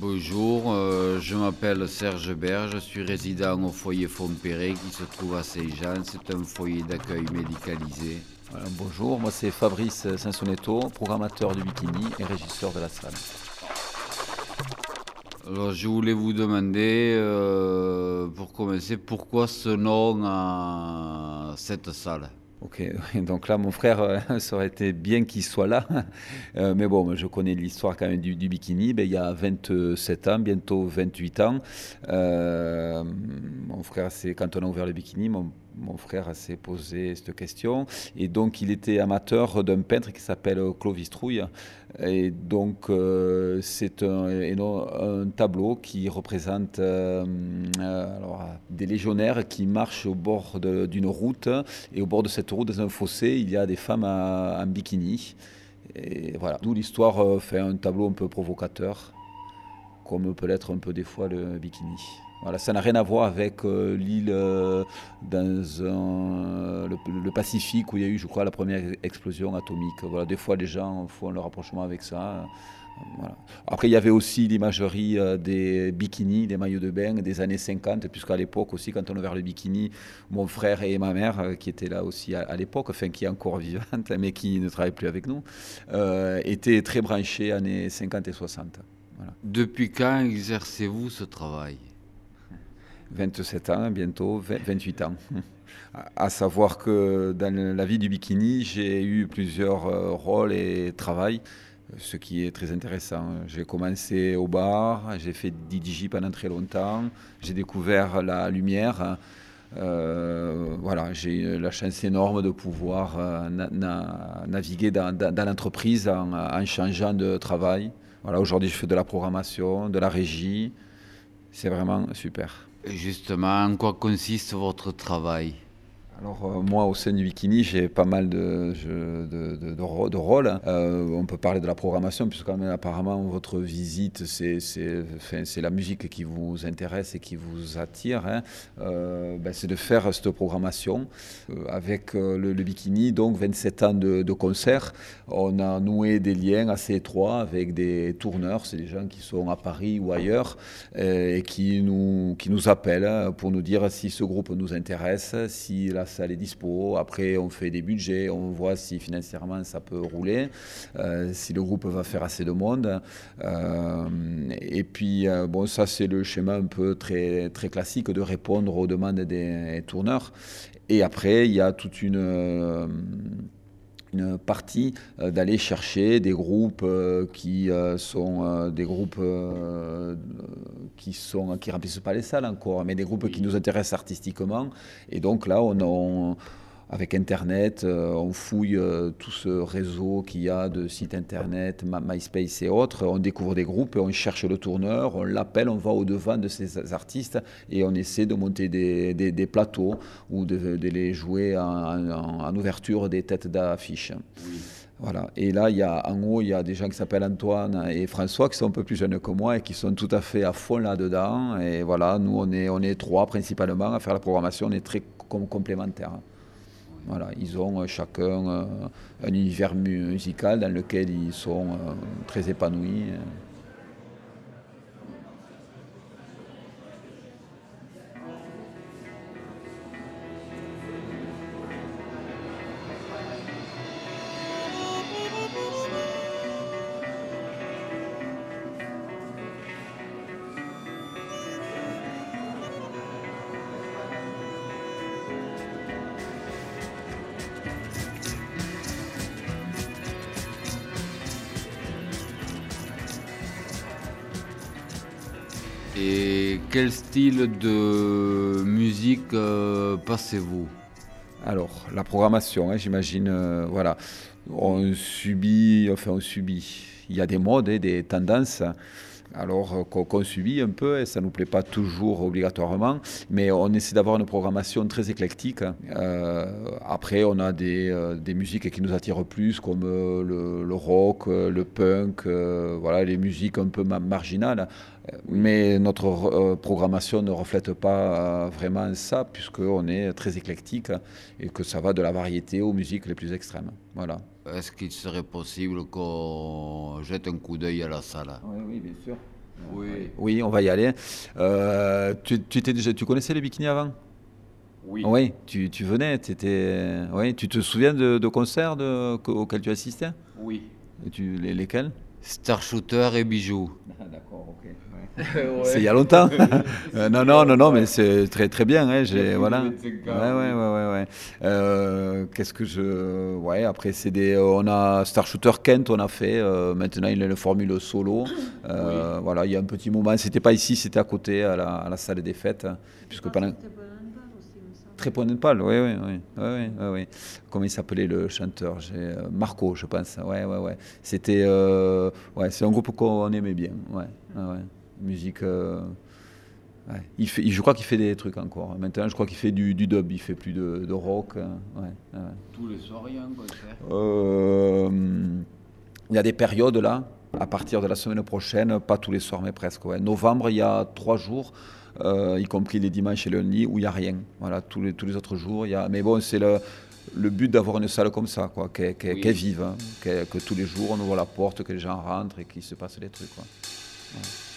Bonjour, je m'appelle Serge Berge, je suis résident au foyer Fontpéré qui se trouve à Saint-Jean. C'est un foyer d'accueil médicalisé. Voilà, bonjour, moi c'est Fabrice Sansonetto, programmateur du Bikini et régisseur de la salle. Alors je voulais vous demander, pour commencer, pourquoi ce nom à cette salle? Ok, donc là mon frère, ça aurait été bien qu'il soit là. Mais bon, je connais l'histoire quand même du Bikini. Ben, il y a 27 ans, bientôt 28 ans. Mon frère, c'est quand on a ouvert le Bikini, mon frère s'est posé cette question. Et donc il était amateur d'un peintre qui s'appelle Clovis Trouille. Et donc c'est un tableau qui représente alors, des légionnaires qui marchent au bord d'une route. Et au bord de cette route, dans un fossé, il y a des femmes en bikini. Et voilà, d'où l'histoire fait un tableau un peu provocateur, comme peut l'être un peu des fois le bikini. Voilà, ça n'a rien à voir avec l'île le Pacifique où il y a eu, je crois, la première explosion atomique. Voilà, des fois, les gens font le rapprochement avec ça. Voilà. Après, il y avait aussi l'imagerie des bikinis, des maillots de bain des années 50, puisqu'à l'époque aussi, quand on a ouvert le bikini, mon frère et ma mère, qui étaient là aussi à l'époque, enfin qui est encore vivante, mais qui ne travaille plus avec nous, étaient très branchés années 50 et 60. Voilà. Depuis quand exercez-vous ce travail? 27 ans, bientôt 28 ans. À savoir que dans la vie du bikini, j'ai eu plusieurs rôles et travail, ce qui est très intéressant. J'ai commencé au bar, j'ai fait DJ pendant très longtemps, j'ai découvert la lumière. Voilà, j'ai eu la chance énorme de pouvoir naviguer dans l'entreprise en changeant de travail. Voilà, aujourd'hui, je fais de la programmation, de la régie. C'est vraiment super. Justement, en quoi consiste votre travail? Alors moi au sein du Bikini j'ai pas mal de rôles. On peut parler de la programmation puisque quand même, apparemment votre visite c'est la musique qui vous intéresse et qui vous attire. Hein. C'est de faire cette programmation avec le Bikini, donc 27 ans de concert. On a noué des liens assez étroits avec des tourneurs, c'est des gens qui sont à Paris ou ailleurs et qui nous appellent pour nous dire si ce groupe nous intéresse, si la salle est dispo. Après, on fait des budgets, on voit si financièrement ça peut rouler, si le groupe va faire assez de monde. Et puis, bon, ça c'est le schéma un peu très, très classique de répondre aux demandes des tourneurs. Et après, il y a toute une partie d'aller chercher des groupes qui sont des groupes qui remplissent pas les salles encore, mais des groupes qui Oui. nous intéressent artistiquement. Et donc là, avec Internet, on fouille tout ce réseau qu'il y a de sites Internet, MySpace et autres. On découvre des groupes, on cherche le tourneur, on l'appelle, on va au-devant de ces artistes et on essaie de monter des plateaux ou de les jouer en ouverture des têtes d'affiche. Oui. Voilà. Et là, en haut, il y a des gens qui s'appellent Antoine et François qui sont un peu plus jeunes que moi et qui sont tout à fait à fond là-dedans. Et voilà, nous, on est trois principalement à faire la programmation, on est très complémentaires. Voilà, ils ont chacun un univers musical dans lequel ils sont très épanouis. Et quel style de musique passez-vous? Alors, la programmation, hein, j'imagine, voilà, on subit. Il y a des modes, et des tendances. Alors qu'on subit un peu et ça ne nous plaît pas toujours obligatoirement, mais on essaie d'avoir une programmation très éclectique. Après, on a des musiques qui nous attirent plus, comme le rock, le punk, voilà, les musiques un peu marginales. Mais notre programmation ne reflète pas vraiment ça, puisqu'on est très éclectique et que ça va de la variété aux musiques les plus extrêmes. Voilà. Est-ce qu'il serait possible qu'on jette un coup d'œil à la salle? Oui, oui, bien sûr. Oui. Oui, on va y aller. Tu connaissais les bikinis avant? Oui. Oui, tu venais, oui, tu te souviens de concerts auxquels tu assistais? Oui. Lesquels? Star Shooter et Bijoux. Ah, d'accord, ok. C'est il y Ouais. a longtemps? Non, C'était il y a non, non, non, mais longtemps. c'est très, très bien. Hein, Il y a plus de voilà. 25 Ouais, ans, ouais, ouais, oui. ouais, ouais. Qu'est-ce que je. Ouais, après, on a Star Shooter Kent, on a fait. Maintenant, il a une formule solo. Oui. Voilà, il y a un petit moment. C'était pas ici, c'était à côté, à la salle des fêtes. Je Puisque pense que pendant. c'était Bonanbal aussi, il me semble. Très Ponenpal, oui, oui, oui, oui, oui, oui. Comment il s'appelait le chanteur? Marco, je pense. Ouais, ouais, ouais. C'était, ouais, c'est un groupe qu'on aimait bien. Ouais, ouais, ouais. Musique. Ouais. Je crois qu'il fait des trucs encore. Maintenant, je crois qu'il fait du dub. Il fait plus de rock. Ouais, ouais. Tous les soirs, il y a un concert. Il y a des périodes là, à partir de la semaine prochaine, pas tous les soirs, mais presque. Ouais. Novembre, il y a 3 jours, y compris les dimanches et le lundi, où il n'y a rien. Voilà, tous les autres jours, il y a. Mais bon, c'est le but d'avoir une salle comme ça, quoi, qui est Oui. vive, hein, que tous les jours on ouvre la porte, que les gens rentrent et qu'il se passe des trucs, quoi. Ouais.